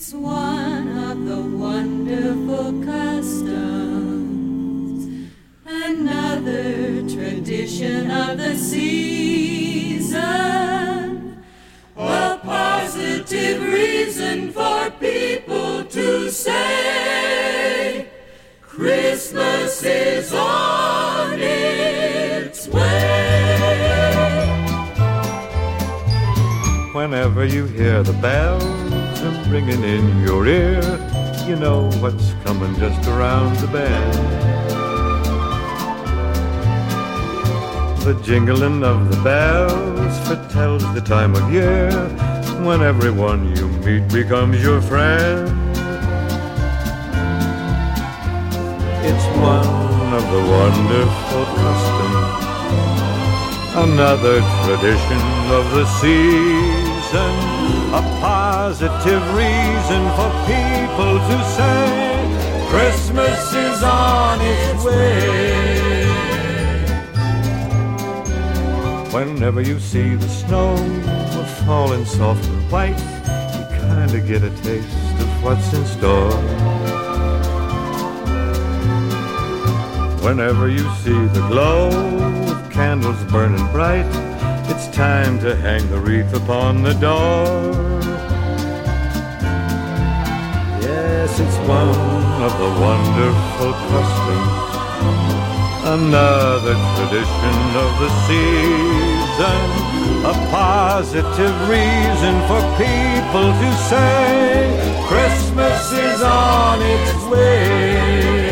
one of the wonderful customs, another tradition of the season, a positive reason for people to say Christmas is on its way. Whenever you hear the bells ringing in your ear, you know what's coming just around the bend. The jingling of the bells foretells the time of year when everyone you meet becomes your friend. It's one of the wonderful customs, another tradition of the season, a positive reason for people to say Christmas is on its way. Whenever you see the snow falling soft and white, you kinda get a taste of what's in store. Whenever you see the glow of candles burning bright, it's time to hang the wreath upon the door. Yes, it's one of the wonderful customs, another tradition of the season, a positive reason for people to say Christmas is on its way.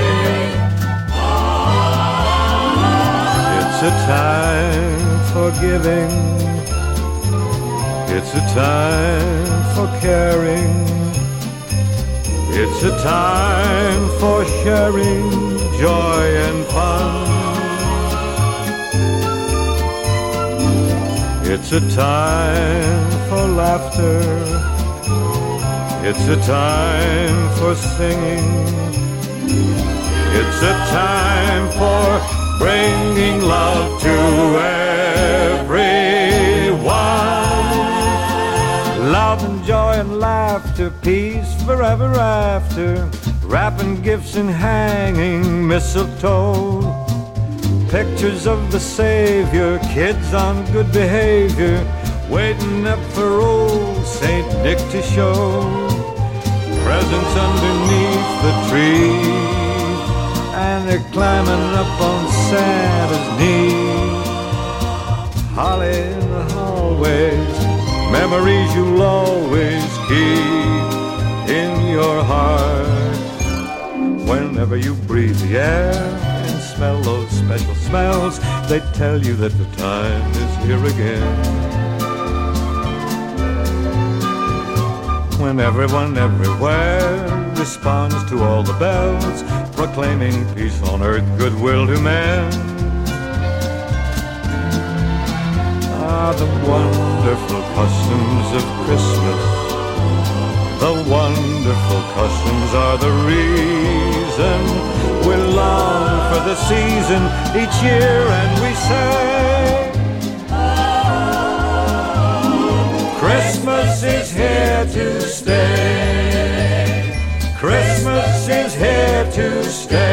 It's a time for giving, it's a time for caring, it's a time for sharing joy and fun. It's a time for laughter, it's a time for singing, it's a time for bringing love to everyone. Love and joy and laughter, peace forever after, wrapping gifts and hanging mistletoe. Pictures of the Savior, kids on good behavior, waiting up for old Saint Nick to show. Presents underneath the tree, and they're climbing up on Santa's knee. Holly in the hallways, memories you'll always keep in your heart. Whenever you breathe the air and smell those special smells, they tell you that the time is here again. When everyone everywhere responds to all the bells, proclaiming peace on earth, goodwill to men. Ah, the wonderful customs of Christmas, the wonderful customs are the reason we long for the season each year, and we say Christmas is here to stay. Christmas is here to stay.